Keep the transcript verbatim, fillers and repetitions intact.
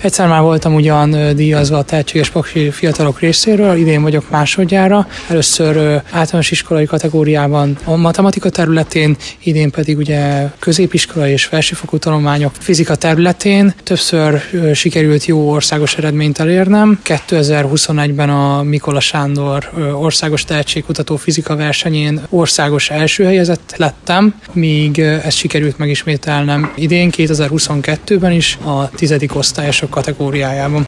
Egyszer már voltam ugyan díjazva a tehetséges paksi fiatalok részéről, idén vagyok másodjára. Először általános iskolai kategóriában a matematika területén, idén pedig ugye középiskolai és felsőfokú tanulmányok fizika területén. Többször sikerült jó országos eredményt elérnem. kétezer-huszonegyben a Mikola Sándor országos tehetségkutató fizika versenyén országos első helyezett lettem, míg ezt sikerült megismételnem idén, kétezer-huszonkettőben is a tizedik osztályosok kategóriájában.